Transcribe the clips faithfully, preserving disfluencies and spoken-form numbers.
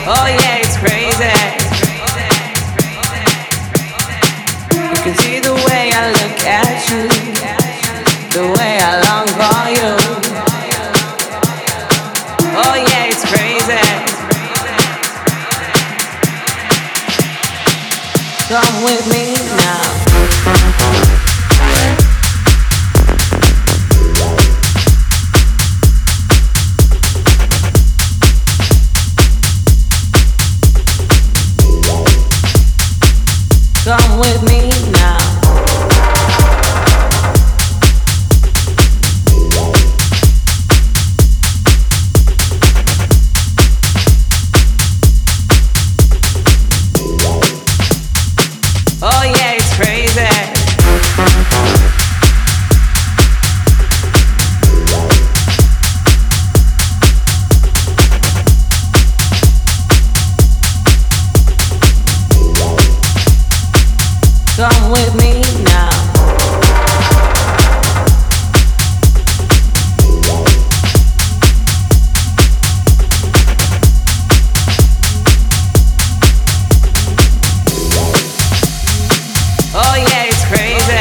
Oh yeah, it's crazy. You can see the way I look at you, the way I long for you. Oh yeah, it's crazy. Come with me now. Come with me now. Oh yeah, it's crazy. Come with me now. Oh yeah, it's crazy.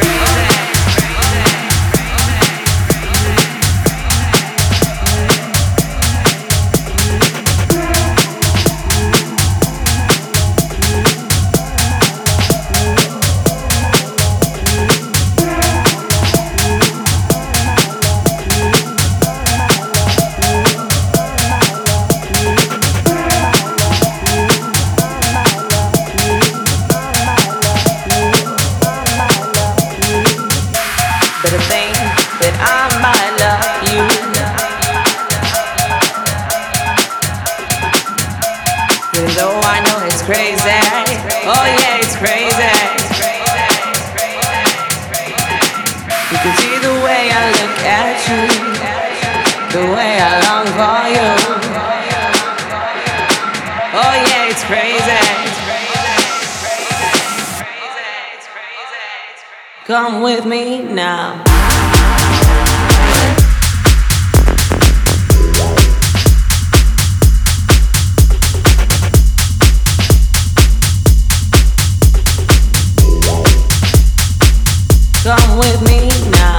But the thing that I might love you, even though I know it's crazy. Oh yeah, it's crazy. You can see the way I look at you, the way I long for you. Oh yeah, it's crazy. Come with me now. Come with me now.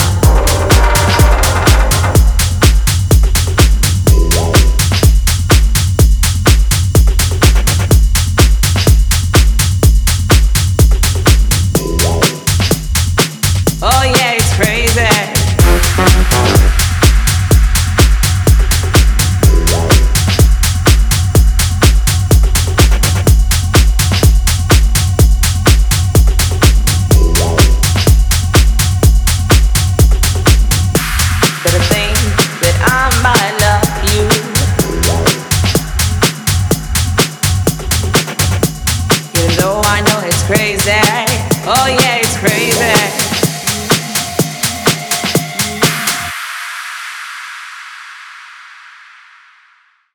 Oh yeah, it's crazy. But the thing that I might love you, even though I know it's crazy. Oh yeah, it's crazy.